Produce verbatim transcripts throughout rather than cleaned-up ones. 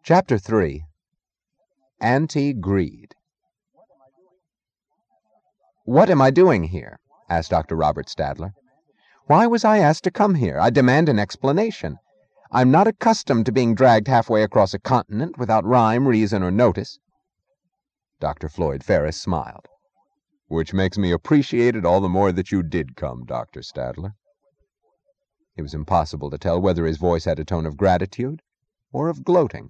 Chapter three. Anti-Greed. "What am I doing here?" asked Doctor Robert Stadler. "Why was I asked to come here? I demand an explanation. I'm not accustomed to being dragged halfway across a continent without rhyme, reason, or notice." Doctor Floyd Ferris smiled. "Which makes me appreciate it all the more that you did come, Doctor Stadler." It was impossible to tell whether his voice had a tone of gratitude or of gloating.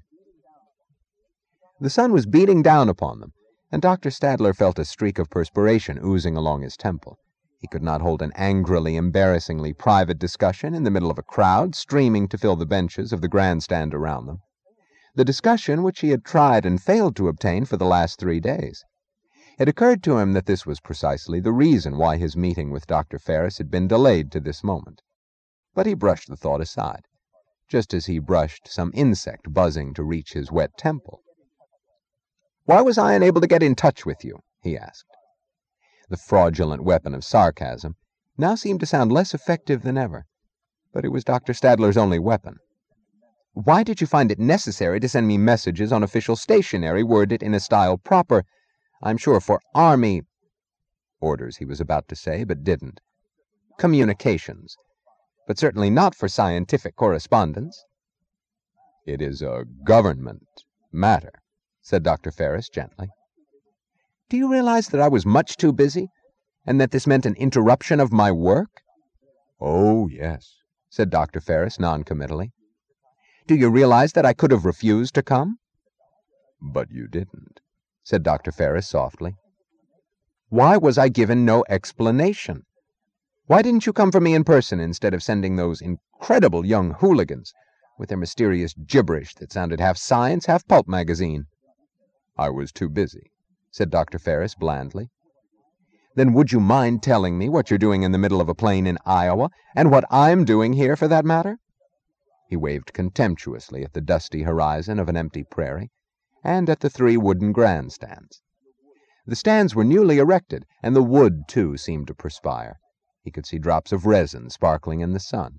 The sun was beating down upon them, and Doctor Stadler felt a streak of perspiration oozing along his temple. He could not hold an angrily, embarrassingly private discussion in the middle of a crowd streaming to fill the benches of the grandstand around them. The discussion which he had tried and failed to obtain for the last three days. It occurred to him that this was precisely the reason why his meeting with Doctor Ferris had been delayed to this moment. But he brushed the thought aside, just as he brushed some insect buzzing to reach his wet temple. "Why was I unable to get in touch with you?" he asked. The fraudulent weapon of sarcasm now seemed to sound less effective than ever, but it was Doctor Stadler's only weapon. "Why did you find it necessary to send me messages on official stationery worded in a style proper, I'm sure, for army—" orders he was about to say, but didn't. "Communications, but certainly not for scientific correspondence." "It is a government matter," said Doctor Ferris gently. "Do you realize that I was much too busy, and that this meant an interruption of my work?" "Oh, yes," said Doctor Ferris noncommittally. "Do you realize that I could have refused to come?" "But you didn't," said Doctor Ferris softly. "Why was I given no explanation? Why didn't you come for me in person instead of sending those incredible young hooligans with their mysterious gibberish that sounded half science, half pulp magazine?" "I was too busy," said Doctor Ferris blandly. "Then would you mind telling me what you're doing in the middle of a plain in Iowa, and what I'm doing here for that matter?" He waved contemptuously at the dusty horizon of an empty prairie, and at the three wooden grandstands. The stands were newly erected, and the wood, too, seemed to perspire. He could see drops of resin sparkling in the sun.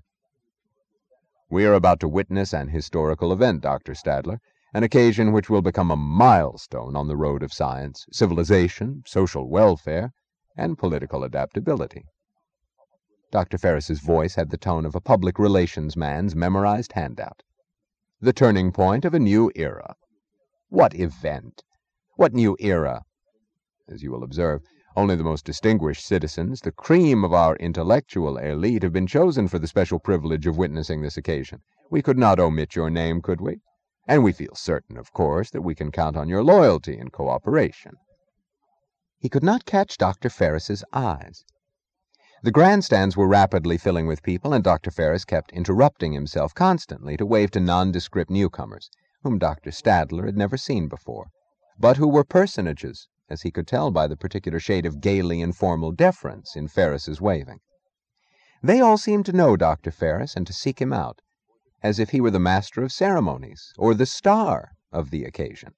"We are about to witness an historical event, Doctor Stadler, an occasion which will become a milestone on the road of science, civilization, social welfare, and political adaptability." Doctor Ferris's voice had the tone of a public relations man's memorized handout. "The turning point of a new era." "What event? What new era?" "As you will observe, only the most distinguished citizens, the cream of our intellectual elite, have been chosen for the special privilege of witnessing this occasion. We could not omit your name, could we? And we feel certain, of course, that we can count on your loyalty and cooperation." He could not catch Doctor Ferris's eyes. The grandstands were rapidly filling with people, and Doctor Ferris kept interrupting himself constantly to wave to nondescript newcomers, whom Doctor Stadler had never seen before, but who were personages, as he could tell by the particular shade of gaily informal deference in Ferris's waving. They all seemed to know Doctor Ferris and to seek him out, as if he were the master of ceremonies, or the star of the occasion.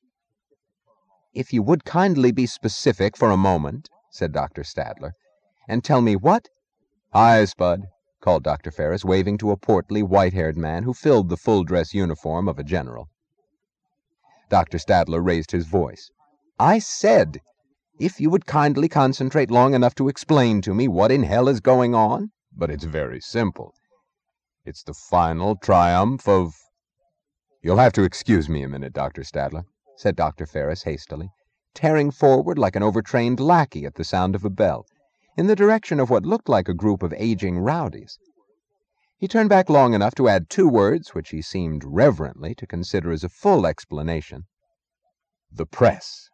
"If you would kindly be specific for a moment," said Doctor Stadler, "and tell me what—" "Hi, Spud," called Doctor Ferris, waving to a portly, white-haired man who filled the full-dress uniform of a general. Doctor Stadler raised his voice. "I said, if you would kindly concentrate long enough to explain to me what in hell is going on." "But it's very simple. It's the final triumph of—" "You'll have to excuse me a minute, Doctor Stadler," said Doctor Ferris hastily, tearing forward like an overtrained lackey at the sound of a bell, in the direction of what looked like a group of aging rowdies. He turned back long enough to add two words which he seemed reverently to consider as a full explanation. "The press."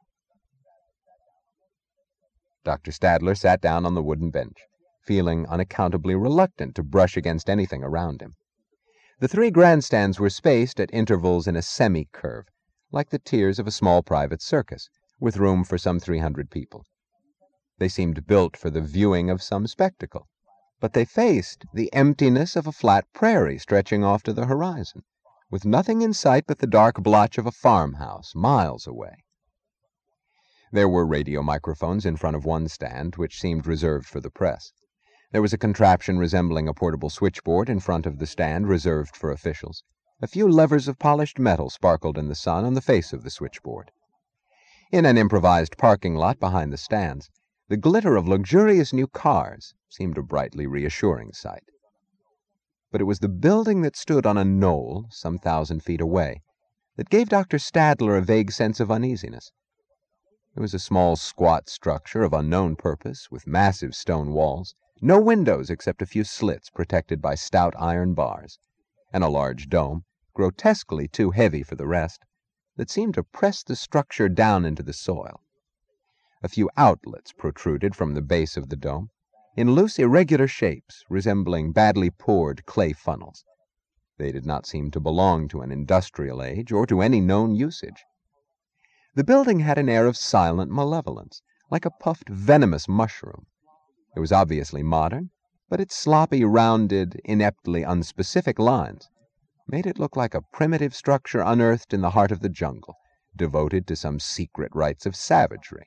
Doctor Stadler sat down on the wooden bench, feeling unaccountably reluctant to brush against anything around him. The three grandstands were spaced at intervals in a semi-curve, like the tiers of a small private circus, with room for some three hundred people. They seemed built for the viewing of some spectacle, but they faced the emptiness of a flat prairie stretching off to the horizon, with nothing in sight but the dark blotch of a farmhouse miles away. There were radio microphones in front of one stand, which seemed reserved for the press. There was a contraption resembling a portable switchboard in front of the stand reserved for officials, A few levers of polished metal sparkled in the sun on the face of the switchboard. In an improvised parking lot behind the stands, the glitter of luxurious new cars seemed a brightly reassuring sight. But it was the building that stood on a knoll some thousand feet away that gave Doctor Stadler a vague sense of uneasiness. It was a small, squat structure of unknown purpose, with massive stone walls, no windows except a few slits protected by stout iron bars, and a large dome, grotesquely too heavy for the rest, that seemed to press the structure down into the soil. A few outlets protruded from the base of the dome, in loose, irregular shapes resembling badly poured clay funnels. They did not seem to belong to an industrial age or to any known usage. The building had an air of silent malevolence, like a puffed, venomous mushroom. It was obviously modern, but its sloppy, rounded, ineptly unspecific lines made it look like a primitive structure unearthed in the heart of the jungle, devoted to some secret rites of savagery.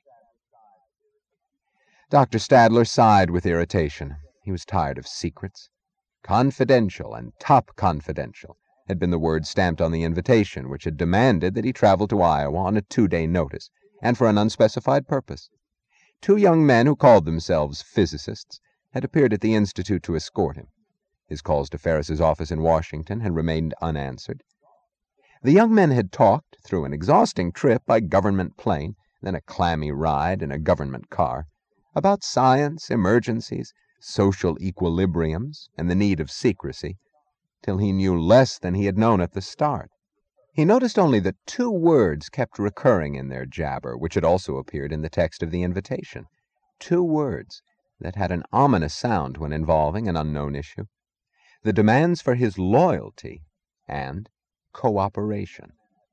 Doctor Stadler sighed with irritation. He was tired of secrets. Confidential and top confidential had been the word stamped on the invitation, which had demanded that he travel to Iowa on a two-day notice, and for an unspecified purpose. Two young men who called themselves physicists had appeared at the Institute to escort him. His calls to Ferris's office in Washington had remained unanswered. The young men had talked, through an exhausting trip by government plane, then a clammy ride in a government car, about science, emergencies, social equilibriums, and the need of secrecy, till he knew less than he had known at the start. He noticed only that two words kept recurring in their jabber, which had also appeared in the text of the invitation. Two words that had an ominous sound when involving an unknown issue. The demands for his loyalty and cooperation.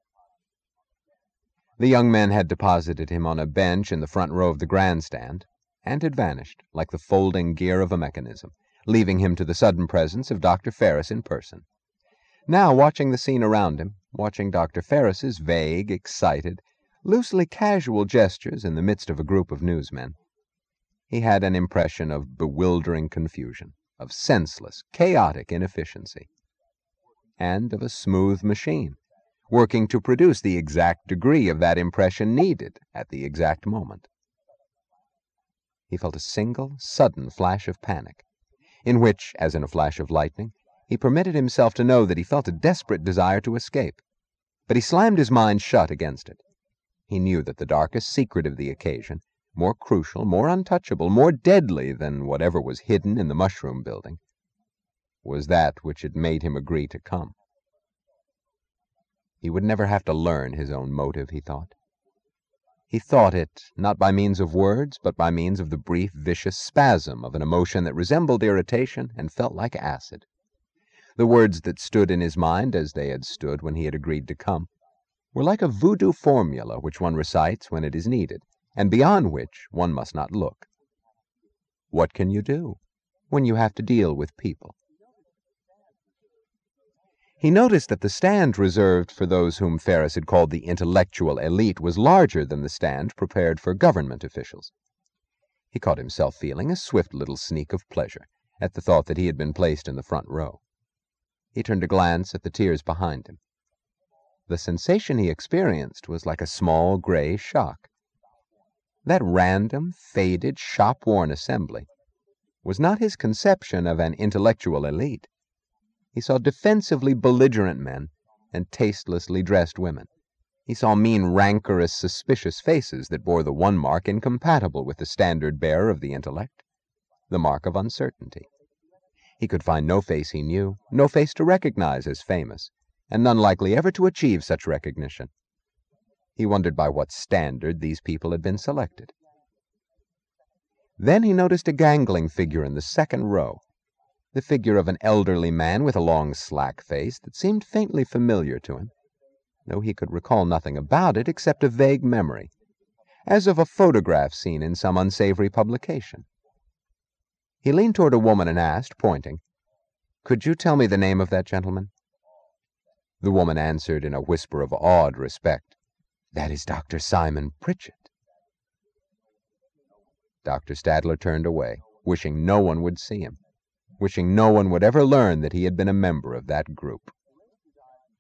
The young men had deposited him on a bench in the front row of the grandstand, and had vanished like the folding gear of a mechanism, leaving him to the sudden presence of Doctor Ferris in person. Now, watching the scene around him, watching Doctor Ferris's vague, excited, loosely casual gestures in the midst of a group of newsmen, he had an impression of bewildering confusion, of senseless, chaotic inefficiency, and of a smooth machine, working to produce the exact degree of that impression needed at the exact moment. He felt a single, sudden flash of panic, in which, as in a flash of lightning, he permitted himself to know that he felt a desperate desire to escape. But he slammed his mind shut against it. He knew that the darkest secret of the occasion, more crucial, more untouchable, more deadly than whatever was hidden in the mushroom building, was that which had made him agree to come. He would never have to learn his own motive, he thought. He thought it, not by means of words, but by means of the brief, vicious spasm of an emotion that resembled irritation and felt like acid. The words that stood in his mind, as they had stood when he had agreed to come, were like a voodoo formula which one recites when it is needed, and beyond which one must not look. What can you do when you have to deal with people? He noticed that the stand reserved for those whom Ferris had called the intellectual elite was larger than the stand prepared for government officials. He caught himself feeling a swift little sneak of pleasure at the thought that he had been placed in the front row. He turned to glance at the tiers behind him. The sensation he experienced was like a small gray shock. That random, faded, shop-worn assembly was not his conception of an intellectual elite. He saw defensively belligerent men and tastelessly dressed women. He saw mean, rancorous, suspicious faces that bore the one mark incompatible with the standard bearer of the intellect, the mark of uncertainty. He could find no face he knew, no face to recognize as famous, and none likely ever to achieve such recognition. He wondered by what standard these people had been selected. Then he noticed a gangling figure in the second row, the figure of an elderly man with a long, slack face that seemed faintly familiar to him, though he could recall nothing about it except a vague memory, as of a photograph seen in some unsavory publication. He leaned toward a woman and asked, pointing, "Could you tell me the name of that gentleman?" The woman answered in a whisper of awed respect, "That is Doctor Simon Pritchett." Doctor Stadler turned away, wishing no one would see him, wishing no one would ever learn that he had been a member of that group.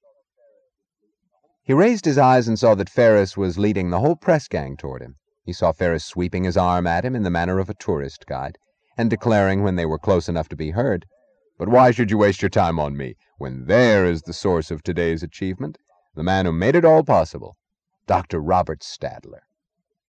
He raised his eyes and saw that Ferris was leading the whole press gang toward him. He saw Ferris sweeping his arm at him in the manner of a tourist guide, and declaring when they were close enough to be heard, "But why should you waste your time on me, when there is the source of today's achievement, the man who made it all possible, Doctor Robert Stadler."